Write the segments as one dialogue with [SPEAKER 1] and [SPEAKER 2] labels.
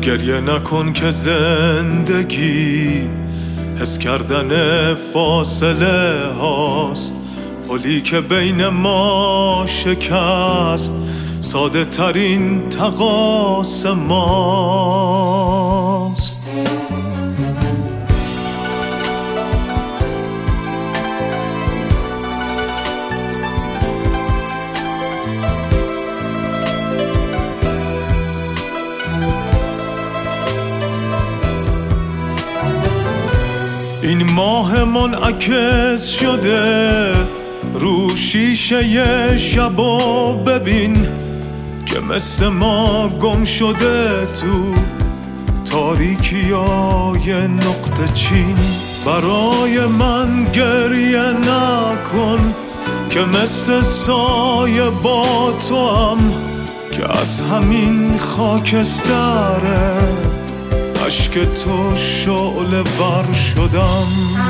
[SPEAKER 1] گریه نکن که زندگی حس کردن فاصله هاست، پلی که بین ما شکست ساده ترین تقاس ماست. این ماه منعکس شده رو شیشه شبا، ببین که مثل ما گم شده تو تاریکیای نقطه چین. برای من گریه نکن که مثل سایه با تو هم که از همین خاکستره عشق تو شعله ور شدم.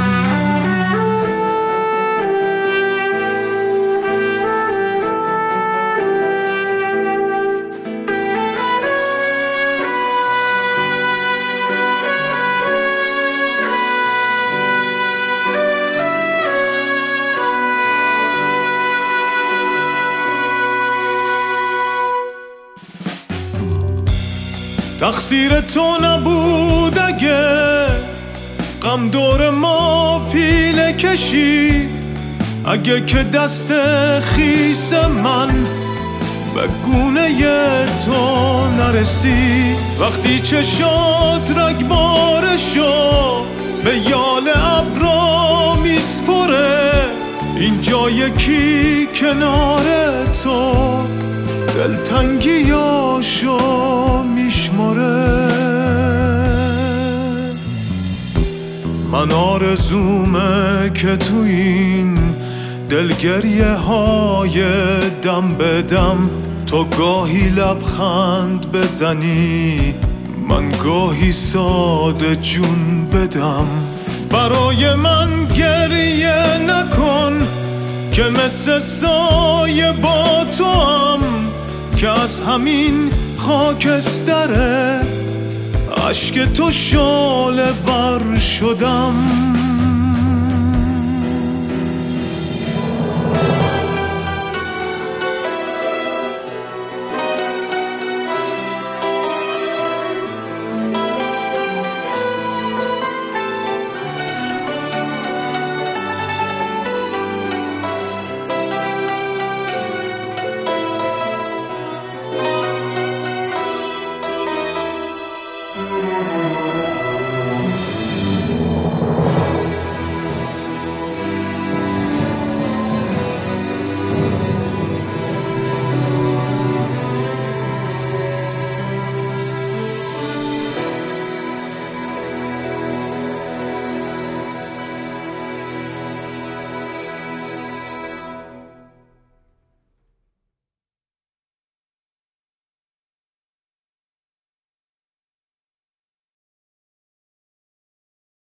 [SPEAKER 1] تقصیر تو نبود اگه غم دور ما پیله کشید، اگه که دست خیس من به گونه تو نرسید. وقتی چشات رگبارشو به یال ابرا میسپره، اینجا یکی کنار تو دلتنگیاشو میشماره. من آرزومه که تو این دلگریه های دم به دم تو گاهی لبخند بزنی، من گاهی ساده جون بدم. برای من گریه نکن که مثل سایه با تو هم که از همین خاکستره عشق تو شعله ور شدم.